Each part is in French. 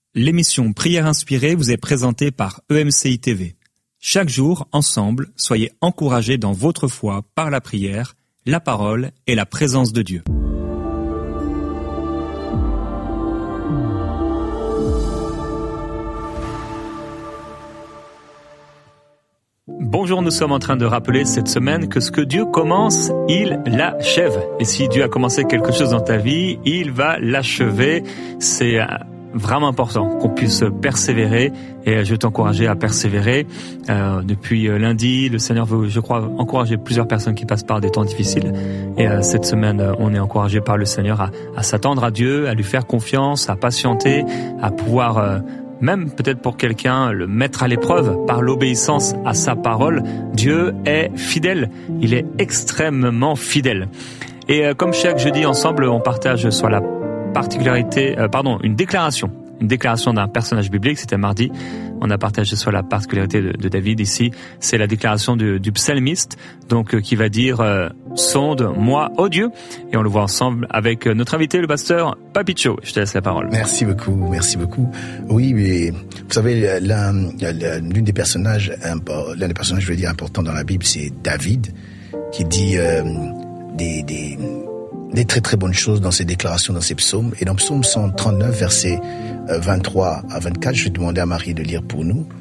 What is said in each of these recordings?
L'émission Prière inspirée vous est présentée par EMCI TV. Chaque jour, ensemble, soyez encouragés dans votre foi par la prière, la parole et la présence de Dieu. Bonjour, nous sommes en train de rappeler cette semaine que ce que Dieu commence, il l'achève. Et si Dieu a commencé quelque chose dans ta vie, il va l'achever. C'est vraiment important qu'on puisse persévérer et je veux t'encourager à persévérer. Depuis lundi, le Seigneur veut, je crois, encourager plusieurs personnes qui passent par des temps difficiles. Et cette semaine, on est encouragé par le Seigneur à s'attendre à Dieu, à lui faire confiance, à patienter, à pouvoir même peut-être pour quelqu'un, le mettre à l'épreuve par l'obéissance à sa parole. Dieu est fidèle, il est extrêmement fidèle. Et comme chaque jeudi ensemble, on partage sur la particularité, une déclaration d'un personnage biblique. C'était mardi, on a partagé sur la particularité de David. Ici, c'est la déclaration du psalmiste, donc qui va dire sonde-moi, ô Dieu. Et on le voit ensemble avec notre invité, le pasteur Papicho. Je te laisse la parole. Merci beaucoup. Oui, mais vous savez, l'un des personnages, je veux dire, importants dans la Bible, c'est David, qui dit des très très bonnes choses dans ses déclarations, dans ses psaumes. Et dans psaume 139, versets 23 à 24, je vais demander à Marie de lire pour nous.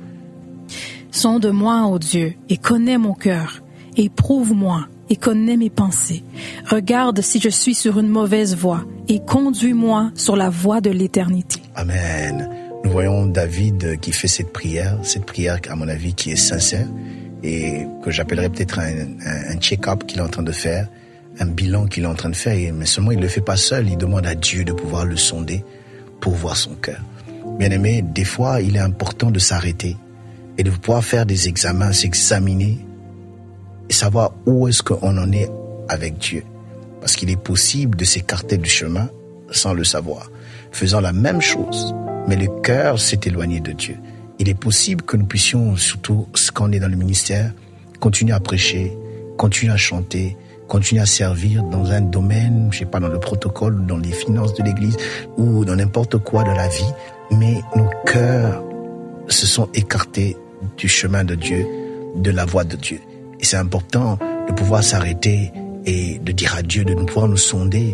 Sonde-moi, ô Dieu, et connais mon cœur. Éprouve-moi et connais mes pensées. Regarde si je suis sur une mauvaise voie et conduis-moi sur la voie de l'éternité. Amen. Nous voyons David qui fait cette prière, à mon avis, qui est sincère et que j'appellerais peut-être un check-up qu'il est en train de faire, un bilan qu'il est en train de faire, mais seulement il ne le fait pas seul, il demande à Dieu de pouvoir le sonder pour voir son cœur. Bien-aimé, des fois, il est important de s'arrêter et de pouvoir faire des examens, s'examiner et savoir où est-ce qu'on en est avec Dieu. Parce qu'il est possible de s'écarter du chemin sans le savoir, faisant la même chose, mais le cœur s'est éloigné de Dieu. Il est possible que nous puissions, surtout quand on est dans le ministère, continuer à prêcher, continuer à chanter, continuer à servir dans un domaine, je sais pas, dans le protocole, dans les finances de l'église ou dans n'importe quoi de la vie, mais nos cœurs se sont écartés du chemin de Dieu, de la voie de Dieu. Et c'est important de pouvoir s'arrêter et de dire à Dieu de pouvoir nous sonder,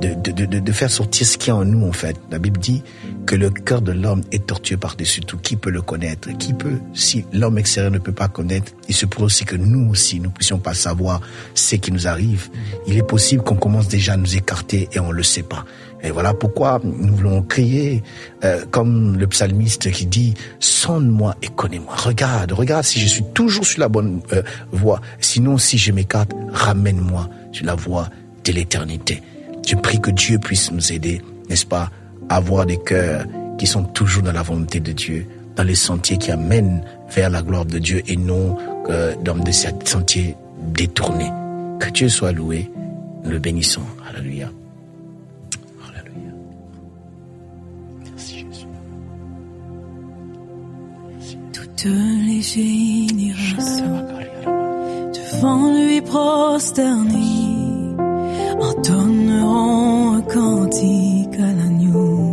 de faire sortir ce qu'il y a en nous en fait. La Bible dit que le cœur de l'homme est tortueux par-dessus tout. Qui peut le connaître? Qui peut? Si l'homme extérieur ne peut pas connaître, il se pourrait aussi que nous aussi, nous puissions pas savoir ce qui nous arrive. Il est possible qu'on commence déjà à nous écarter et on le sait pas. Et voilà pourquoi nous voulons crier comme le psalmiste qui dit « Sonde-moi et connais-moi. Regarde si je suis toujours sur la bonne voie. Sinon, si je m'écarte, ramène-moi sur la voie de l'éternité. » Je prie que Dieu puisse nous aider, n'est-ce pas, à avoir des cœurs qui sont toujours dans la volonté de Dieu, dans les sentiers qui amènent vers la gloire de Dieu et non dans des sentiers détournés. Que Dieu soit loué. Nous le bénissons. Alléluia. Toutes les générations devant lui prosternés entonneront un cantique à l'agneau.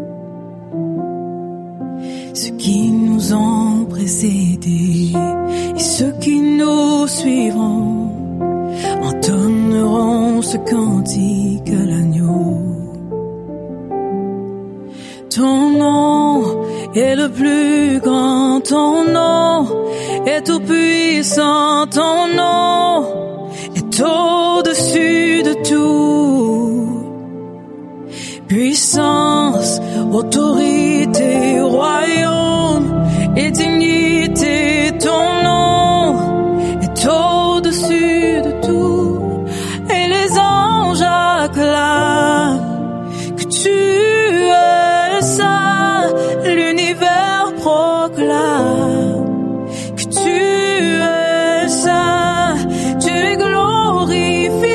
Ceux qui nous ont précédés et ceux qui nous suivront entonneront ce cantique à l'agneau. Ton nom est le plus grand, ton nom est tout puissant, ton nom est au-dessus de tout. Puissance, autorité, royaume et dignité, ton nom est au-dessus de tout. Et les anges acclament que tu es saint, l'univers proclame que tu es saint, tu es glorifié,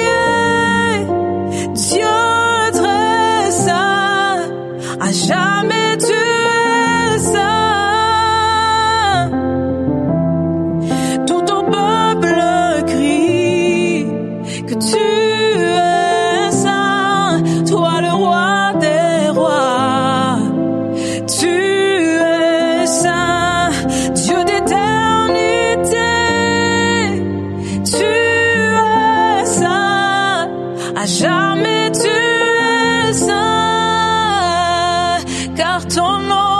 Dieu très saint, à jamais tu es saint. Tout ton peuple crie que tu es saint, toi le roi des rois, tu car ton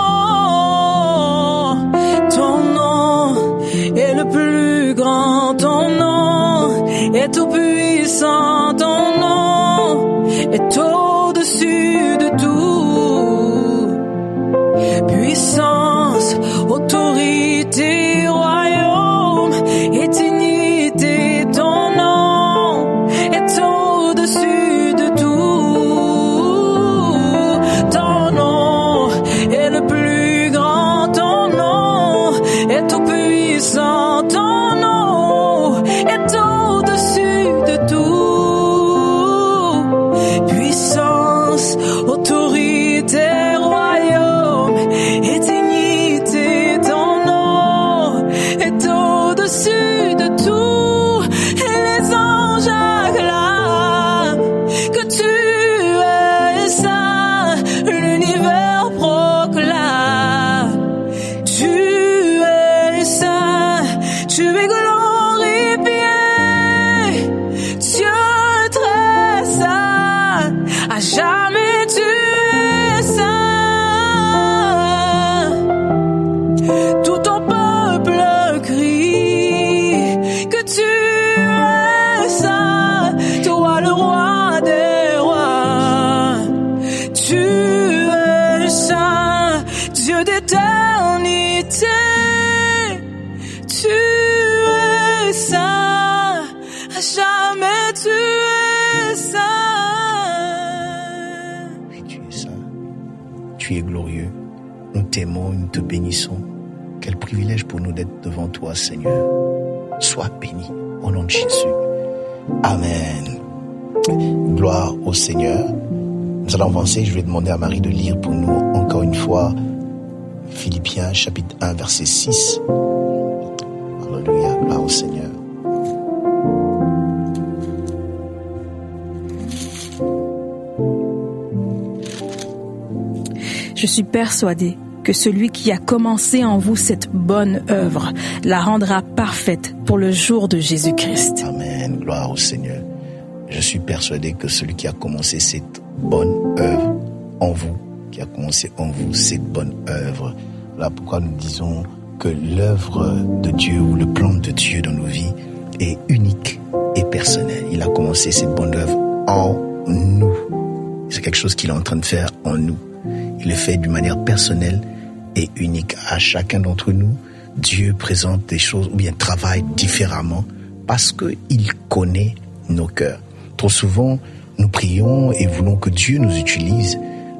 nom est le plus grand, ton nom est tout puissant, ton nom est au-dessus de tout. Puissance, autorité, royaume et dignité, ton nom est au-dessus de tout. Ton nom est le plus grand, ton nom est tout puissant, ton nom est au-dessus de tout. Puissance, autorité, royaume et dignité, ton nom est au-dessus de tout. Et les anges acclament que tu es saint, l'univers proclame. Tu es saint, tu es glorifié, Dieu très saint, à jamais tu es saint. Tout ton peuple crie que tu es saint, toi le roi des rois. Tu es saint, Dieu d'éternité. Tu es saint, à jamais tu es saint. Oui, tu es saint. Tu es glorieux. Nous t'aimons, nous te bénissons. Quel privilège pour nous d'être devant toi, Seigneur. Sois béni au nom de Jésus. Amen. Gloire au Seigneur. Nous allons avancer. Je vais demander à Marie de lire pour nous encore une fois Philippiens chapitre 1 verset 6. Alléluia. Gloire au Seigneur. Je suis persuadé que celui qui a commencé en vous cette bonne œuvre la rendra parfaite pour le jour de Jésus-Christ. Amen. Gloire au Seigneur. Je suis persuadé que celui qui a commencé cette bonne œuvre en vous, qui a commencé en vous cette bonne œuvre, voilà pourquoi nous disons que l'œuvre de Dieu ou le plan de Dieu dans nos vies est unique et personnel. Il a commencé cette bonne œuvre en nous. C'est quelque chose qu'il est en train de faire en nous. Il le fait d'une manière personnelle et unique à chacun d'entre nous. Dieu présente des choses ou bien travaille différemment parce qu'il connaît nos cœurs. Trop souvent, nous prions et voulons que Dieu nous utilise,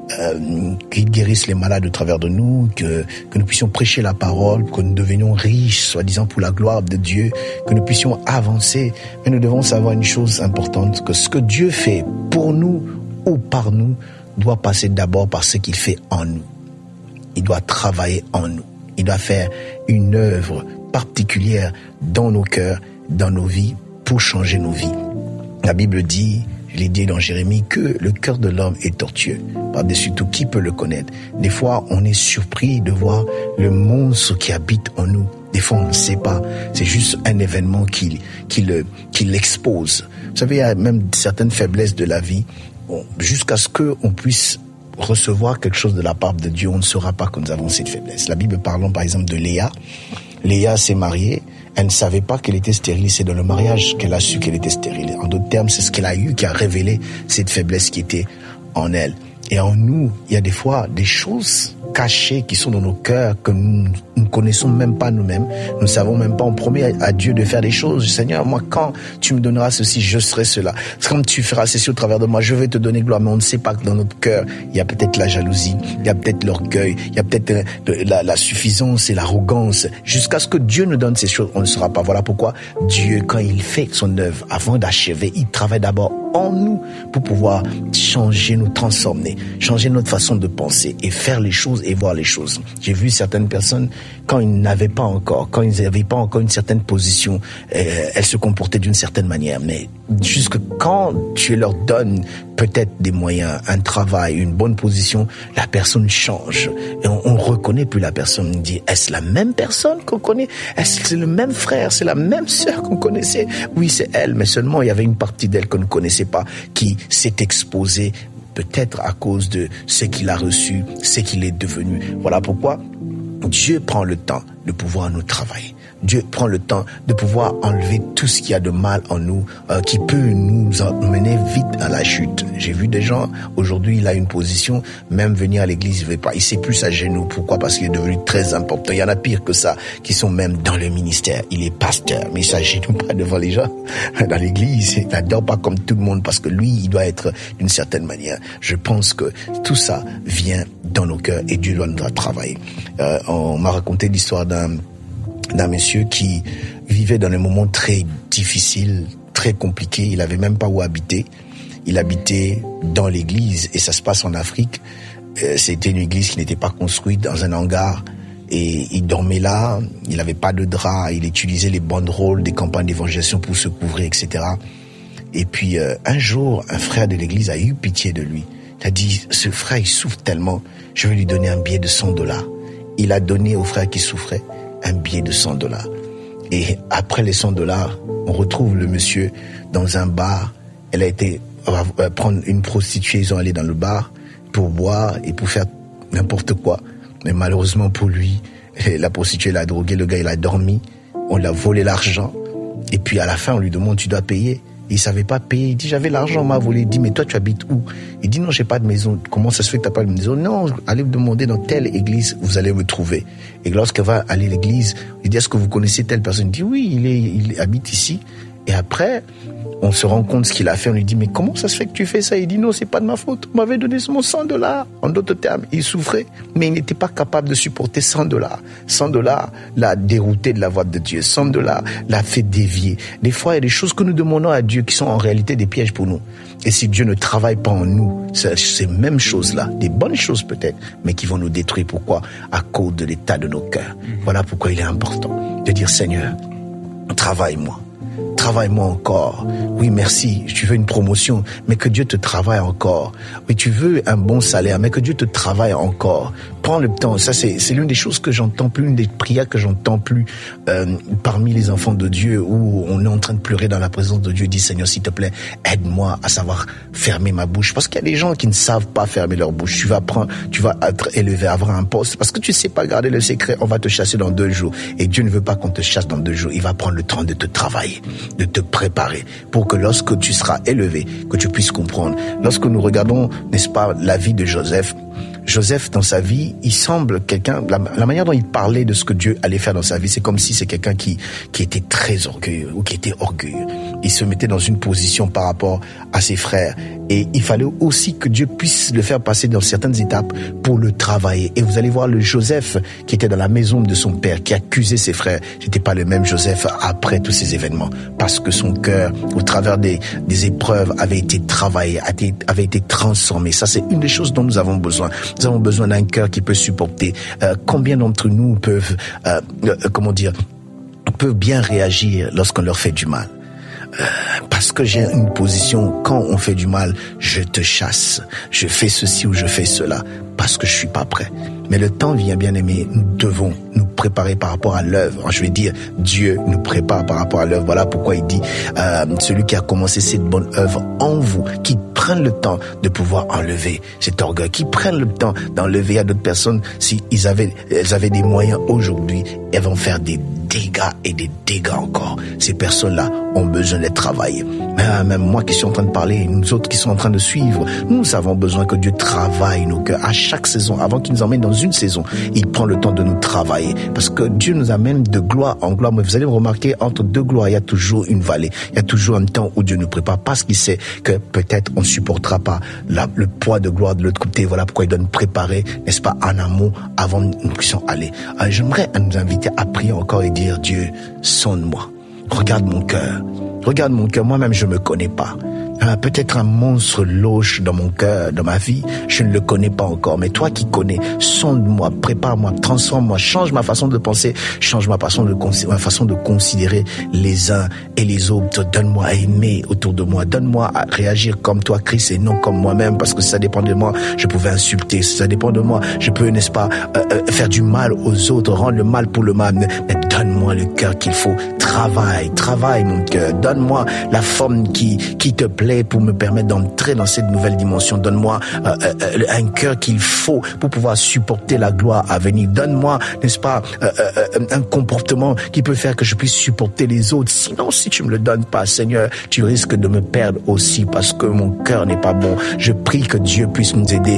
qu'il guérisse les malades au travers de nous, que nous puissions prêcher la parole, que nous devenions riches, soi-disant pour la gloire de Dieu, que nous puissions avancer. Mais nous devons savoir une chose importante, que ce que Dieu fait pour nous ou par nous doit passer d'abord par ce qu'il fait en nous. Il doit travailler en nous. Il doit faire une œuvre particulière dans nos cœurs, dans nos vies, pour changer nos vies. La Bible dit, je l'ai dit dans Jérémie, que le cœur de l'homme est tortueux. Par-dessus tout, qui peut le connaître? Des fois, on est surpris de voir le monstre qui habite en nous. Des fois, on ne sait pas. C'est juste un événement qui l'expose. Vous savez, il y a même certaines faiblesses de la vie. Jusqu'à ce qu'on puisse recevoir quelque chose de la part de Dieu, on ne saura pas que nous avons cette faiblesse. La Bible parlant par exemple de Léa. Léa s'est mariée, elle ne savait pas qu'elle était stérile, c'est dans le mariage qu'elle a su qu'elle était stérile. En d'autres termes, c'est ce qu'elle a eu qui a révélé cette faiblesse qui était en elle. Et en nous, il y a des fois des choses cachées qui sont dans nos cœurs que nous ne connaissons même pas nous-mêmes. Nous ne savons même pas. On promet à Dieu de faire des choses. Seigneur, moi, quand tu me donneras ceci, je serai cela. Quand tu feras ceci au travers de moi, je vais te donner gloire. Mais on ne sait pas que dans notre cœur, il y a peut-être la jalousie, il y a peut-être l'orgueil, il y a peut-être la suffisance et l'arrogance. Jusqu'à ce que Dieu nous donne ces choses, on ne saura pas. Voilà pourquoi Dieu, quand il fait son œuvre, avant d'achever, il travaille d'abord en nous pour pouvoir changer, nous transformer, changer notre façon de penser et faire les choses et voir les choses. J'ai vu certaines personnes, quand ils n'avaient pas encore une certaine position, elles se comportaient d'une certaine manière, mais jusque quand tu leur donnes peut-être des moyens, un travail, une bonne position, la personne change et on reconnaît plus la personne. On dit, est-ce la même personne qu'on connaît? Est-ce que c'est le même frère? C'est la même sœur qu'on connaissait? Oui, c'est elle, mais seulement il y avait une partie d'elle qu'on ne connaissait pas qui s'est exposée peut-être à cause de ce qu'il a reçu, ce qu'il est devenu. Voilà pourquoi Dieu prend le temps de pouvoir nous travailler. Dieu prend le temps de pouvoir enlever tout ce qu'il y a de mal en nous, qui peut nous emmener vite à la chute. J'ai vu des gens, aujourd'hui, il a une position, même venir à l'église, il veut pas. Il sait plus à genoux. Pourquoi? Parce qu'il est devenu très important. Il y en a pire que ça, qui sont même dans le ministère. Il est pasteur, mais il s'agenouille pas devant les gens. Dans l'église, il n'adore pas comme tout le monde, parce que lui, il doit être d'une certaine manière. Je pense que tout ça vient dans nos cœurs et Dieu doit nous travailler. On m'a raconté l'histoire d'un monsieur qui vivait dans des moments très difficiles, très compliqués. Il avait même pas où habiter. Il habitait dans l'église et ça se passe en Afrique. C'était une église qui n'était pas construite dans un hangar et il dormait là. Il n'avait pas de drap. Il utilisait les banderoles des campagnes d'évangélisation pour se couvrir, etc. Et puis un jour, un frère de l'église a eu pitié de lui. Il a dit, ce frère, il souffre tellement, je vais lui donner un billet de $100. Il a donné au frère qui souffrait un billet de $100. Et après les $100, on retrouve le monsieur dans un bar. Elle a été prendre une prostituée, ils ont allé dans le bar pour boire et pour faire n'importe quoi. Mais malheureusement pour lui, la prostituée l'a drogué, le gars il a dormi, on l'a volé l'argent. Et puis à la fin on lui demande, tu dois payer. Il savait pas payer. Il dit, j'avais l'argent, on m'a volé. Il dit, mais toi, tu habites où? Il dit, non, j'ai pas de maison. Comment ça se fait que t'as pas de maison? Non, allez me demander dans telle église, vous allez me trouver. Et lorsqu'elle va aller à l'église, il dit, est-ce que vous connaissez telle personne? Il dit, oui, il habite ici. Et après, on se rend compte ce qu'il a fait. On lui dit, mais comment ça se fait que tu fais ça? Il dit, non, c'est pas de ma faute. On m'avait donné mon $100. En d'autres termes, il souffrait, mais il n'était pas capable de supporter $100. $100 l'a dérouté de la voie de Dieu. $100 l'a fait dévier. Des fois, il y a des choses que nous demandons à Dieu qui sont en réalité des pièges pour nous. Et si Dieu ne travaille pas en nous, c'est ces mêmes choses-là, des bonnes choses peut-être, mais qui vont nous détruire. Pourquoi? À cause de l'état de nos cœurs. Voilà pourquoi il est important de dire, Seigneur, travaille-moi. Travaille-moi encore. Oui, merci, tu veux une promotion, mais que Dieu te travaille encore. Oui, tu veux un bon salaire, mais que Dieu te travaille encore. Prends le temps. Ça, c'est l'une des choses que j'entends plus, une des prières que j'entends plus parmi les enfants de Dieu, où on est en train de pleurer dans la présence de Dieu. Dis, Seigneur, s'il te plaît, aide-moi à savoir fermer ma bouche. Parce qu'il y a des gens qui ne savent pas fermer leur bouche. Tu vas être élevé, avoir un poste. Parce que tu ne sais pas garder le secret, on va te chasser dans 2 jours. Et Dieu ne veut pas qu'on te chasse dans 2 jours. Il va prendre le temps de te travailler, de te préparer, pour que lorsque tu seras élevé, que tu puisses comprendre. Lorsque nous regardons, n'est-ce pas, la vie de Joseph, dans sa vie, il semble quelqu'un, la manière dont il parlait de ce que Dieu allait faire dans sa vie, c'est comme si c'est quelqu'un qui était très orgueilleux, ou qui était orgueilleux. Il se mettait dans une position par rapport à ses frères. Et il fallait aussi que Dieu puisse le faire passer dans certaines étapes pour le travailler. Et vous allez voir le Joseph qui était dans la maison de son père, qui accusait ses frères. C'était pas le même Joseph après tous ces événements. Parce que son cœur, au travers des épreuves, avait été travaillé, avait été transformé. Ça, c'est une des choses dont nous avons besoin. Nous avons besoin d'un cœur qui peut supporter. Combien d'entre nous peuvent bien réagir lorsqu'on leur fait du mal? Parce que j'ai une position, quand on fait du mal, je te chasse, je fais ceci ou je fais cela, parce que je suis pas prêt. Mais le temps vient, bien aimé, nous devons nous préparer par rapport à l'œuvre. Je vais dire, Dieu nous prépare par rapport à l'œuvre. Voilà pourquoi il dit, celui qui a commencé cette bonne œuvre en vous, qui prenne le temps de pouvoir enlever cet orgueil, qui prennent le temps d'enlever à d'autres personnes, si elles avaient des moyens aujourd'hui, elles vont faire des dégâts et des dégâts encore. Ces personnes-là ont besoin d'être travaillées. Même moi qui suis en train de parler, nous autres qui sommes en train de suivre, nous avons besoin que Dieu travaille nos cœurs. À chaque saison, avant qu'il nous emmène dans une saison, il prend le temps de nous travailler. Parce que Dieu nous amène de gloire en gloire. Mais vous allez remarquer, entre 2 gloires, il y a toujours une vallée. Il y a toujours un temps où Dieu nous prépare parce qu'il sait que peut-être on ne supportera pas le poids de gloire de l'autre côté. Voilà pourquoi il doit nous préparer, n'est-ce pas, en amont, avant que nous puissions aller. Alors, j'aimerais nous inviter à prier encore et dire, Dieu, sonde-moi. Regarde mon cœur. Regarde mon cœur. Moi-même, je me connais pas. Peut-être un monstre loge dans mon cœur, dans ma vie, je ne le connais pas encore, mais toi qui connais, sonde-moi, prépare-moi, transforme-moi, change ma façon de penser, change ma façon de considérer les uns et les autres. Donne-moi à aimer autour de moi, donne-moi à réagir comme toi, Christ, et non comme moi-même, parce que si ça dépend de moi, je pouvais insulter, si ça dépend de moi, je peux, n'est-ce pas, faire du mal aux autres, rendre le mal pour le mal, mais donne-moi le cœur qu'il faut, travaille mon cœur, donne-moi la forme qui te plaît. complet pour me permettre d'entrer dans cette nouvelle dimension. Donne-moi un cœur qu'il faut pour pouvoir supporter la gloire à venir. Donne-moi, n'est-ce pas, un comportement qui peut faire que je puisse supporter les autres. Sinon, si tu me le donnes pas, Seigneur, tu risques de me perdre aussi parce que mon cœur n'est pas bon. Je prie que Dieu puisse nous aider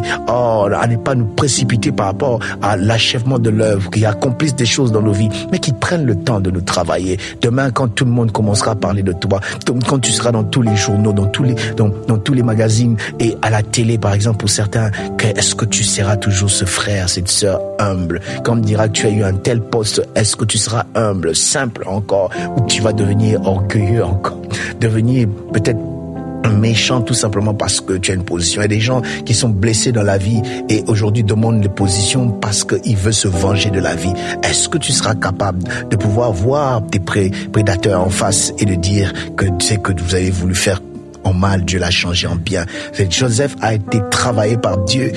à ne pas nous précipiter par rapport à l'achèvement de l'œuvre, qu'il accomplisse des choses dans nos vies, mais qu'il prenne le temps de nous travailler. Demain, quand tout le monde commencera à parler de toi, quand tu seras dans tous les journaux, dans tous les magazines et à la télé, par exemple, pour certains, est-ce que tu seras toujours ce frère, cette sœur humble? Quand on me dira que tu as eu un tel poste, est-ce que tu seras humble, simple encore, ou tu vas devenir orgueilleux encore, devenir peut-être méchant tout simplement parce que tu as une position. Il y a des gens qui sont blessés dans la vie et aujourd'hui demandent les positions parce qu'ils veulent se venger de la vie. Est-ce que tu seras capable de pouvoir voir tes prédateurs en face et de dire que c'est que vous avez voulu faire en mal, Dieu l'a changé en bien. Joseph a été travaillé par Dieu.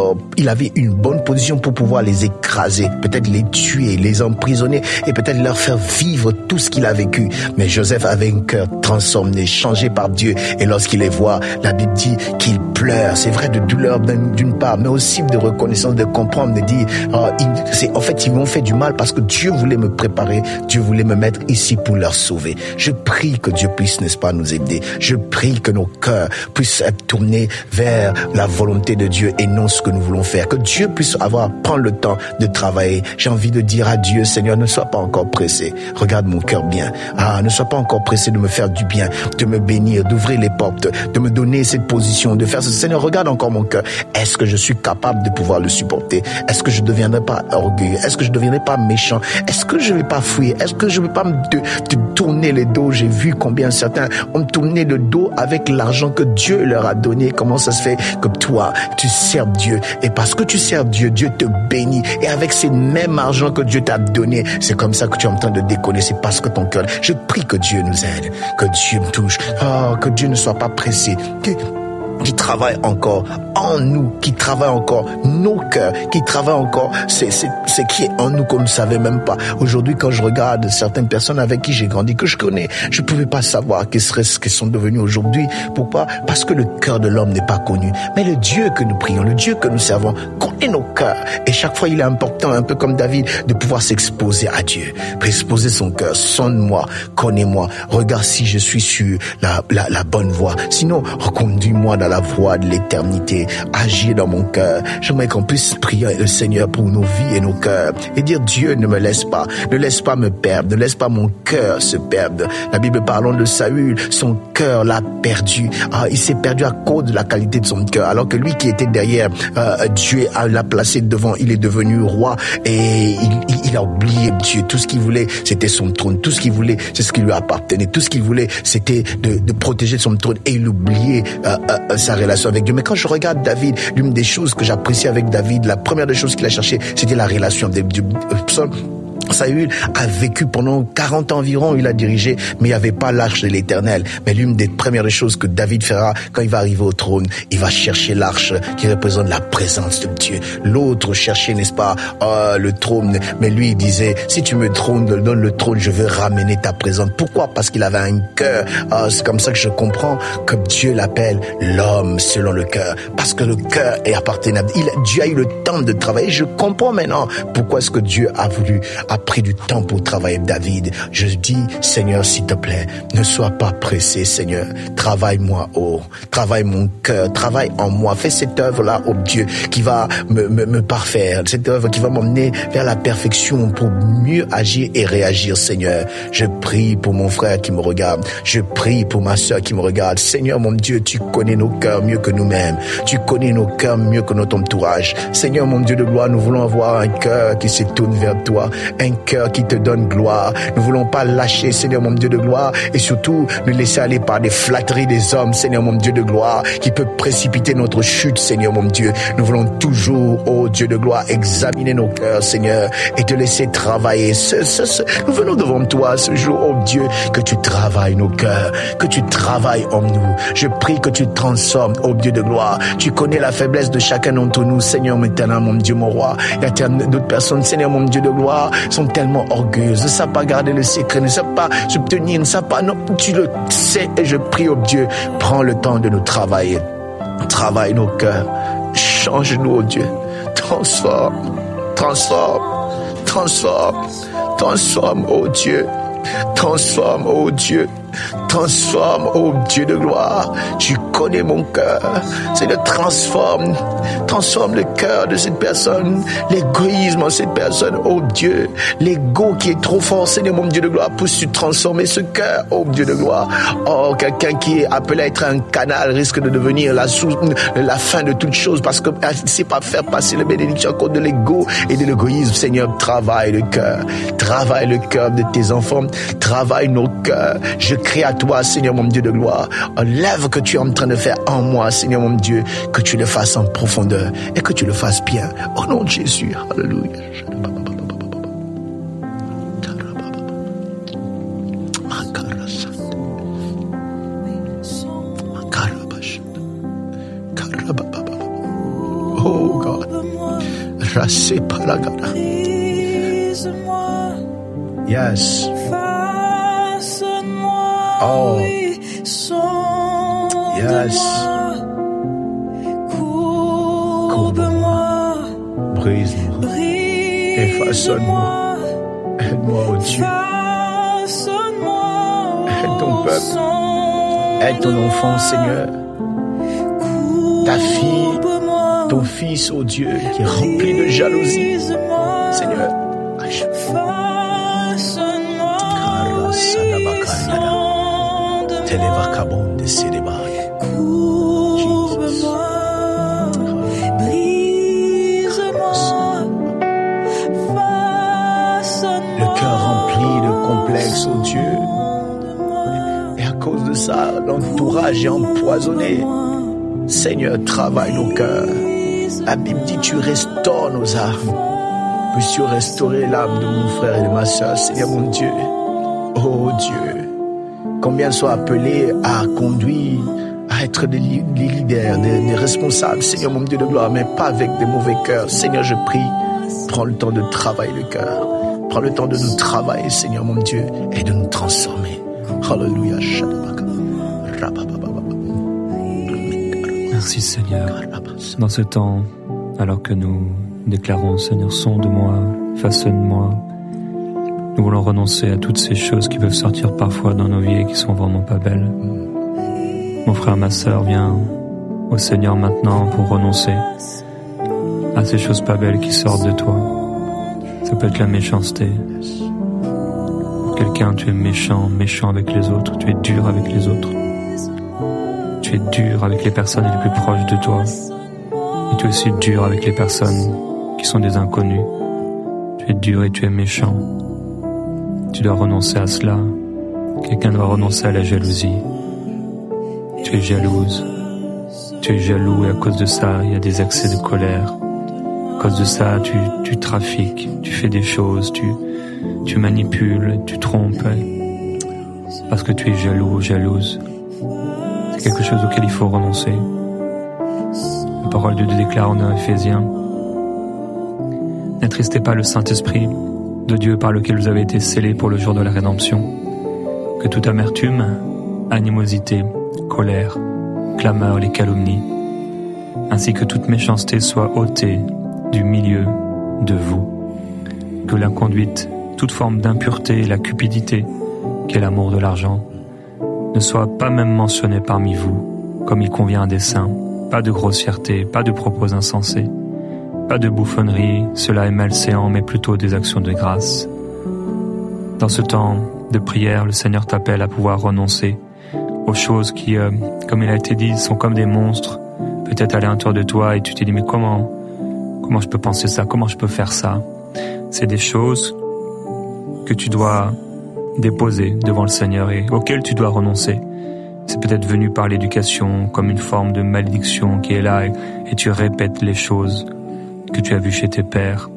Il avait une bonne position pour pouvoir les écraser, peut-être les tuer, les emprisonner et peut-être leur faire vivre tout ce qu'il a vécu. Mais Joseph avait un cœur transformé, changé par Dieu. Et lorsqu'il les voit, la Bible dit qu'il pleure. C'est vrai, de douleur d'une part, mais aussi de reconnaissance, de comprendre, de dire, en fait, ils m'ont fait du mal parce que Dieu voulait me préparer. Dieu voulait me mettre ici pour leur sauver. Je prie que Dieu puisse, n'est-ce pas, nous aider. Je prie que nos cœurs puissent être tournés vers la volonté de Dieu et non ce que nous voulons faire. Que Dieu puisse prendre le temps de travailler. J'ai envie de dire à Dieu, Seigneur, ne sois pas encore pressé. Regarde mon cœur bien. Ne sois pas encore pressé de me faire du bien, de me bénir, d'ouvrir les portes, de me donner cette position, de faire ce. Seigneur, regarde encore mon cœur. Est-ce que je suis capable de pouvoir le supporter? Est-ce que je ne deviendrai pas orgueilleux? Est-ce que je ne deviendrai pas méchant? Est-ce que je ne vais pas fuir? Est-ce que je ne vais pas te tourner le dos? J'ai vu combien certains ont tourné le dos avec l'argent que Dieu leur a donné. Comment ça se fait que toi, tu serves Dieu? Et parce que tu serves Dieu, Dieu te bénit. Et avec ces mêmes argent que Dieu t'a donné, c'est comme ça que tu es en train de déconner. C'est parce que ton cœur... Je prie que Dieu nous aide, que Dieu me touche. Que Dieu ne soit pas pressé. Qui travaille encore en nous, qui travaille encore nos cœurs, qui travaille encore ce qui est en nous qu'on ne savait même pas. Aujourd'hui, quand je regarde certaines personnes avec qui j'ai grandi, que je connais, je ne pouvais pas savoir qu'elles sont devenues aujourd'hui. Pourquoi? Parce que le cœur de l'homme n'est pas connu. Mais le Dieu que nous prions, le Dieu que nous servons, connaît nos cœurs. Et chaque fois, il est important, un peu comme David, de pouvoir s'exposer à Dieu. Exposer son cœur. Sonne-moi, connais-moi. Regarde si je suis sur la bonne voie. Sinon, reconduis-moi dans la voie de l'éternité. Agis dans mon cœur. J'aimerais qu'on puisse prier le Seigneur pour nos vies et nos cœurs et dire, Dieu, ne me laisse pas me perdre, ne laisse pas mon cœur se perdre. La Bible parlant de Saül, son cœur l'a perdu. Il s'est perdu à cause de la qualité de son cœur, alors que lui qui était derrière, Dieu l'a placé devant, il est devenu roi et il a oublié Dieu. Tout ce qu'il voulait, c'était son trône. Tout ce qu'il voulait, c'est ce qui lui appartenait. Tout ce qu'il voulait, c'était de protéger son trône et il oubliait sa relation avec Dieu. Mais quand je regarde David, l'une des choses que j'apprécie avec David, la première des choses qu'il a cherché, c'était la relation avec Dieu. Saül a vécu pendant 40 ans environ, il a dirigé, mais il n'y avait pas l'arche de l'Éternel. Mais l'une des premières choses que David fera quand il va arriver au trône, il va chercher l'arche qui représente la présence de Dieu. L'autre cherchait, n'est-ce pas, le trône, mais lui il disait, si tu me donnes le trône, je veux ramener ta présence. Pourquoi? Parce qu'il avait un cœur. C'est comme ça que je comprends que Dieu l'appelle l'homme selon le cœur, parce que le cœur est appartenable. Dieu a eu le temps de travailler. Je comprends maintenant pourquoi est-ce que Dieu a pris du temps pour travailler David. Je dis, Seigneur, s'il te plaît, ne sois pas pressé, Seigneur. Travaille-moi, travaille mon cœur, travaille en moi. Fais cette œuvre-là, Dieu, qui va me parfaire. Cette œuvre qui va m'emmener vers la perfection pour mieux agir et réagir, Seigneur. Je prie pour mon frère qui me regarde. Je prie pour ma sœur qui me regarde. Seigneur, mon Dieu, tu connais nos cœurs mieux que nous-mêmes. Tu connais nos cœurs mieux que notre entourage. Seigneur, mon Dieu de gloire, nous voulons avoir un cœur qui se tourne vers toi. Un cœur qui te donne gloire. Nous voulons pas lâcher, Seigneur mon Dieu de gloire, et surtout ne laisser aller par des flatteries des hommes, Seigneur mon Dieu de gloire, qui peut précipiter notre chute, Seigneur mon Dieu. Nous voulons toujours, Dieu de gloire, examiner nos cœurs, Seigneur, et te laisser travailler. Nous venons devant toi ce jour, Dieu, que tu travailles nos cœurs, que tu travailles en nous. Je prie que tu transformes, Dieu de gloire. Tu connais la faiblesse de chacun d'entre nous, Seigneur éternel, mon Dieu, mon roi. Il y a d'autres personnes, Seigneur mon Dieu de gloire, sont tellement orgueilleuses, ne savent pas garder le secret, ne savent pas se tenir, ne savent pas, non, tu le sais, et je prie, oh Dieu, prends le temps de nous travailler. Travaille nos cœurs, change-nous, oh Dieu, transforme, oh Dieu, transforme, oh Dieu. Transforme, oh Dieu de gloire. Tu connais mon cœur. Seigneur, transforme le cœur de cette personne, l'égoïsme de cette personne, oh Dieu, l'ego qui est trop fort, Seigneur, mon Dieu de gloire, puisses-tu transformer ce cœur, oh Dieu de gloire. Oh, quelqu'un qui est appelé à être un canal risque de devenir la fin de toute chose parce que ne sait pas faire passer la bénédiction à cause de l'ego et de l'égoïsme. Seigneur, travaille le cœur de tes enfants, travaille nos cœurs. Je crie à toi, Seigneur mon Dieu de gloire, l'œuvre que tu es en train de faire en moi, Seigneur mon Dieu, que tu le fasses en profondeur et que tu le fasses bien. Au nom de Jésus, alléluia. Oh God, Rassé Palagana. Yes. Oh. Yes. Courbe-moi. Brise-moi. Et façonne-moi. Aide-moi, oh Dieu. Aide ton peuple. Aide ton enfant, Seigneur. Ta fille, ton fils, oh Dieu, qui est rempli de jalousie. Seigneur. Le cœur rempli de complexes, oh Dieu. Et à cause de ça, l'entourage est empoisonné. Seigneur, travaille nos cœurs. La Bible dit, tu restaures nos âmes. Puisses-tu restaurer l'âme de mon frère et de ma soeur, Seigneur mon Dieu. Oh Dieu, combien sont appelés à conduire, à être des leaders, des responsables, Seigneur mon Dieu de gloire, mais pas avec des mauvais cœurs. Seigneur, je prie, prends le temps de travailler le cœur. Prends le temps de nous travailler, Seigneur mon Dieu, et de nous transformer. Alléluia. Merci Seigneur. Dans ce temps, alors que nous déclarons, Seigneur, sonde-moi, façonne-moi, nous voulons renoncer à toutes ces choses qui peuvent sortir parfois dans nos vies et qui sont vraiment pas belles. Mon frère, ma sœur, viens au Seigneur maintenant pour renoncer à ces choses pas belles qui sortent de toi. Ça peut être la méchanceté. Pour quelqu'un, tu es méchant avec les autres, tu es dur avec les autres. Tu es dur avec les personnes les plus proches de toi. Et tu es aussi dur avec les personnes qui sont des inconnus. Tu es dur et tu es méchant. Tu dois renoncer à cela. Quelqu'un doit renoncer à la jalousie. Tu es jalouse. Tu es jaloux et à cause de ça, il y a des accès de colère. À cause de ça, tu trafiques, tu fais des choses, tu manipules, tu trompes. Parce que tu es jaloux ou jalouse. C'est quelque chose auquel il faut renoncer. La parole de Dieu déclare en Éphésiens: n'attristez pas le Saint-Esprit de Dieu par lequel vous avez été scellés pour le jour de la rédemption. Que toute amertume, animosité, colère, clameur, les calomnies, ainsi que toute méchanceté soit ôtée du milieu de vous. Que l'inconduite, toute forme d'impureté et la cupidité, qui est l'amour de l'argent, ne soit pas même mentionnée parmi vous, comme il convient à des saints. Pas de grossièreté, pas de propos insensés, pas de bouffonnerie, cela est malséant, mais plutôt des actions de grâce. Dans ce temps de prière, le Seigneur t'appelle à pouvoir renoncer aux choses qui, comme il a été dit, sont comme des monstres, peut-être à l'intérieur de toi, et tu te dis, mais comment je peux penser ça? Comment je peux faire ça? C'est des choses que tu dois déposer devant le Seigneur et auxquelles tu dois renoncer. C'est peut-être venu par l'éducation, comme une forme de malédiction qui est là, et tu répètes les choses que tu as vues chez tes pères.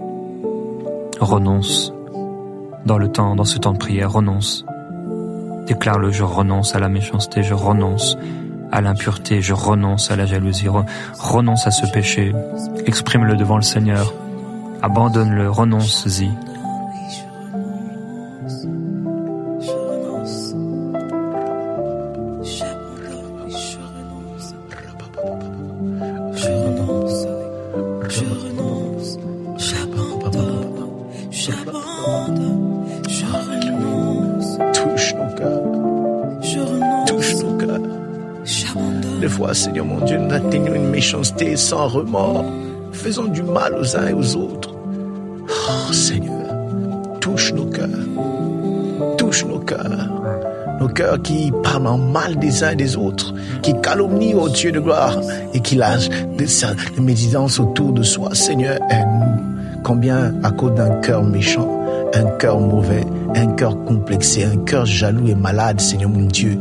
Renonce. Dans ce temps de prière, renonce. Déclare-le, je renonce à la méchanceté, je renonce à l'impureté, je renonce à la jalousie, renonce à ce péché. Exprime-le devant le Seigneur. Abandonne-le, renonce-y. fois, Seigneur mon Dieu, nous atteignons une méchanceté sans remords. Faisons du mal aux uns et aux autres. Oh Seigneur, touche nos cœurs. Touche nos cœurs. Nos cœurs qui parlent en mal des uns et des autres, qui calomnient au Dieu de gloire et qui lâchent des médisances autour de soi. Seigneur, aide-nous. Combien à cause d'un cœur méchant, un cœur mauvais, un cœur complexé, un cœur jaloux et malade, Seigneur mon Dieu.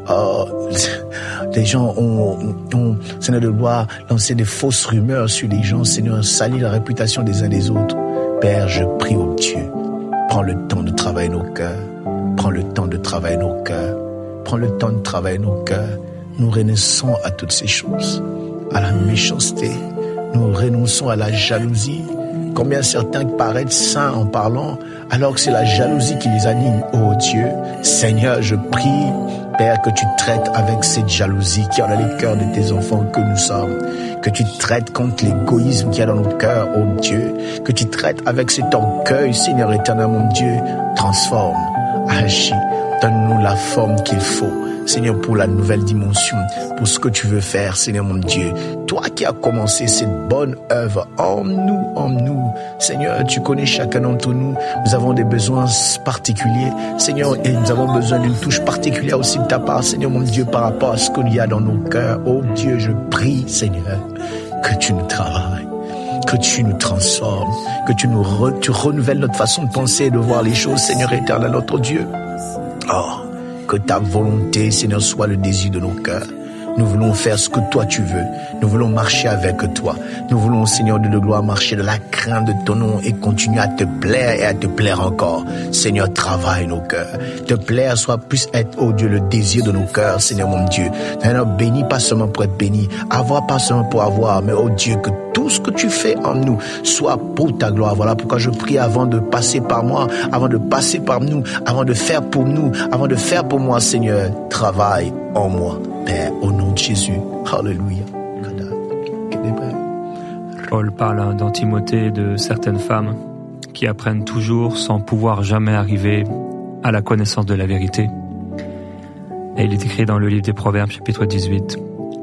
Les gens ont, Seigneur de gloire, lancé des fausses rumeurs sur les gens, Seigneur, sali la réputation des uns des autres. Père, je prie au Dieu, prends le temps de travailler nos cœurs. Prends le temps de travailler nos cœurs. Prends le temps de travailler nos cœurs. Nous renonçons à toutes ces choses, à la méchanceté. Nous renonçons à la jalousie. Combien certains paraissent saints en parlant, alors que c'est la jalousie qui les anime. Oh Dieu, Seigneur, je prie, Père, que tu traites avec cette jalousie qui est dans les cœurs de tes enfants que nous sommes. Que tu traites contre l'égoïsme qu'il y a dans nos cœurs, oh Dieu. Que tu traites avec cet orgueil, Seigneur éternel, mon Dieu. Transforme. Agis, donne-nous la forme qu'il faut, Seigneur, pour la nouvelle dimension, pour ce que tu veux faire, Seigneur mon Dieu. Toi qui as commencé cette bonne œuvre en nous. Seigneur, tu connais chacun d'entre nous. Nous avons des besoins particuliers, Seigneur, et nous avons besoin d'une touche particulière aussi de ta part, Seigneur mon Dieu, par rapport à ce qu'il y a dans nos cœurs. Oh Dieu, je prie, Seigneur, que tu nous travailles. Que tu nous transformes, que tu renouvelles notre façon de penser et de voir les choses, Seigneur éternel, notre Dieu. Oh, que ta volonté, Seigneur, soit le désir de nos cœurs. Nous voulons faire ce que toi tu veux. Nous voulons marcher avec toi. Nous voulons, Seigneur de gloire, marcher de la crainte de ton nom et continuer à te plaire et à te plaire encore. Seigneur, travaille nos cœurs. Te plaire soit plus être, oh Dieu, le désir de nos cœurs, Seigneur mon Dieu. Seigneur, bénis pas seulement pour être béni, avoir pas seulement pour avoir, mais oh Dieu, que tout ce que tu fais en nous soit pour ta gloire. Voilà pourquoi je prie avant de passer par moi, avant de passer par nous, avant de faire pour nous, avant de faire pour moi, Seigneur, travaille en moi. Père, au nom de Jésus. Alléluia. Paul parle dans Timothée de certaines femmes qui apprennent toujours sans pouvoir jamais arriver à la connaissance de la vérité. Et il est écrit dans le livre des Proverbes, chapitre 18.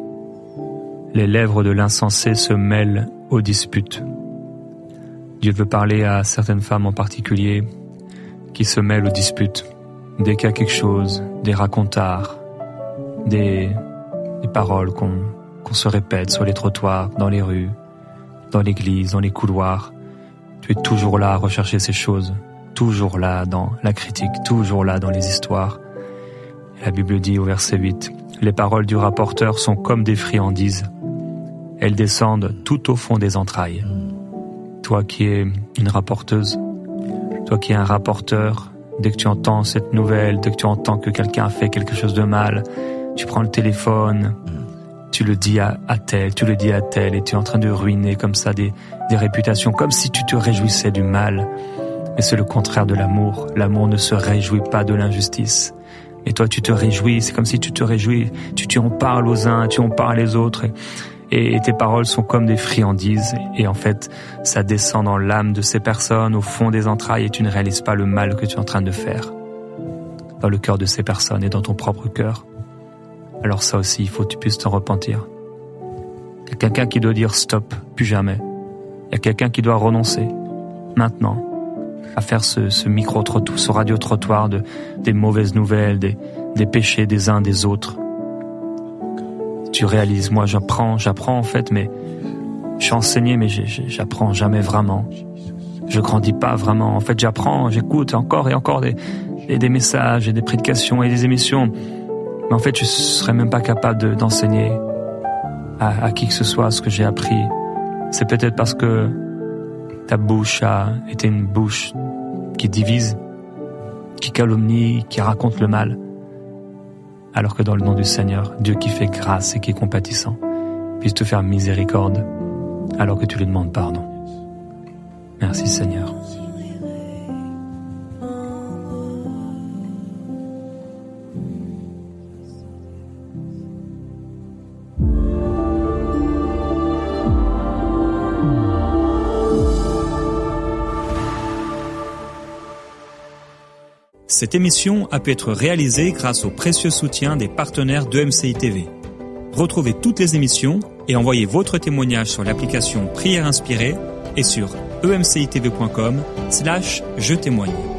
Les lèvres de l'insensé se mêlent aux disputes. Dieu veut parler à certaines femmes en particulier qui se mêlent aux disputes. Dès qu'il y a quelque chose, des racontards, des paroles qu'on se répète sur les trottoirs, dans les rues, dans l'église, dans les couloirs. Tu es toujours là à rechercher ces choses, toujours là dans la critique, toujours là dans les histoires. Et la Bible dit au verset 8, « Les paroles du rapporteur sont comme des friandises. Elles descendent tout au fond des entrailles. » Toi qui es une rapporteuse, toi qui es un rapporteur, dès que tu entends cette nouvelle, dès que tu entends que quelqu'un a fait quelque chose de mal, tu prends le téléphone, tu le dis à tel, tu le dis à tel, et tu es en train de ruiner comme ça des réputations, comme si tu te réjouissais du mal. Mais c'est le contraire de l'amour. L'amour ne se réjouit pas de l'injustice. Et toi, tu te réjouis, c'est comme si tu te réjouis, tu en parles aux uns, tu en parles aux autres, et tes paroles sont comme des friandises, et en fait, ça descend dans l'âme de ces personnes, au fond des entrailles, et tu ne réalises pas le mal que tu es en train de faire dans le cœur de ces personnes et dans ton propre cœur. Alors ça aussi, il faut que tu puisses t'en repentir. Il y a quelqu'un qui doit dire stop, plus jamais. Il y a quelqu'un qui doit renoncer, maintenant, à faire ce micro-trottoir, ce radio-trottoir des mauvaises nouvelles, des péchés des uns des autres. Tu réalises, moi j'apprends en fait, mais je suis enseigné, mais j'apprends jamais vraiment. Je grandis pas vraiment. En fait, j'apprends, j'écoute encore et encore des messages et des prédications et des émissions. Mais en fait, je serais même pas capable d'enseigner à qui que ce soit ce que j'ai appris. C'est peut-être parce que ta bouche a été une bouche qui divise, qui calomnie, qui raconte le mal. Alors que dans le nom du Seigneur, Dieu qui fait grâce et qui est compatissant, puisse te faire miséricorde alors que tu lui demandes pardon. Merci Seigneur. Cette émission a pu être réalisée grâce au précieux soutien des partenaires d'EMCI TV. Retrouvez toutes les émissions et envoyez votre témoignage sur l'application Prière Inspirée et sur emcitv.com/je témoigne.